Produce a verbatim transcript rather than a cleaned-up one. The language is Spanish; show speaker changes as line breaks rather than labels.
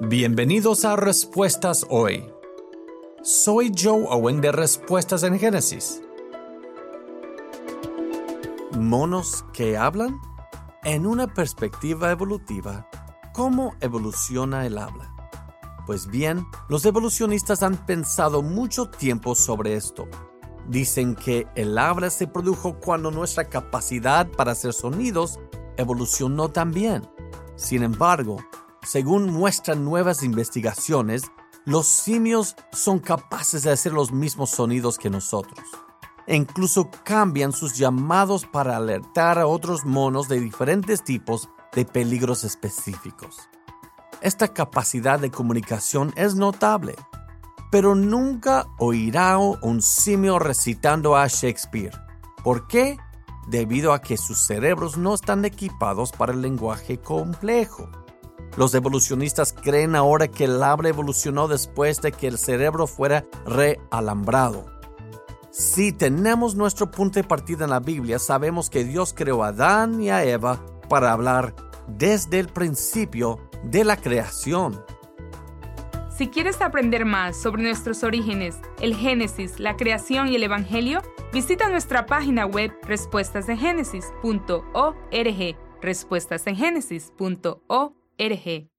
Bienvenidos a Respuestas Hoy. Soy Joe Owen de Respuestas en Génesis. ¿Monos que hablan? En una perspectiva evolutiva, ¿cómo evoluciona el habla? Pues bien, los evolucionistas han pensado mucho tiempo sobre esto. Dicen que el habla se produjo cuando nuestra capacidad para hacer sonidos evolucionó también. Sin embargo, según muestran nuevas investigaciones, los simios son capaces de hacer los mismos sonidos que nosotros. E incluso cambian sus llamados para alertar a otros monos de diferentes tipos de peligros específicos. Esta capacidad de comunicación es notable, pero nunca oirá un simio recitando a Shakespeare. ¿Por qué? Debido a que sus cerebros no están equipados para el lenguaje complejo. Los evolucionistas creen ahora que el habla evolucionó después de que el cerebro fuera realambrado. Si tenemos nuestro punto de partida en la Biblia, sabemos que Dios creó a Adán y a Eva para hablar desde el principio de la creación.
Si quieres aprender más sobre nuestros orígenes, el Génesis, la creación y el Evangelio, visita nuestra página web respuestas en génesis punto org, respuestas en génesis punto org.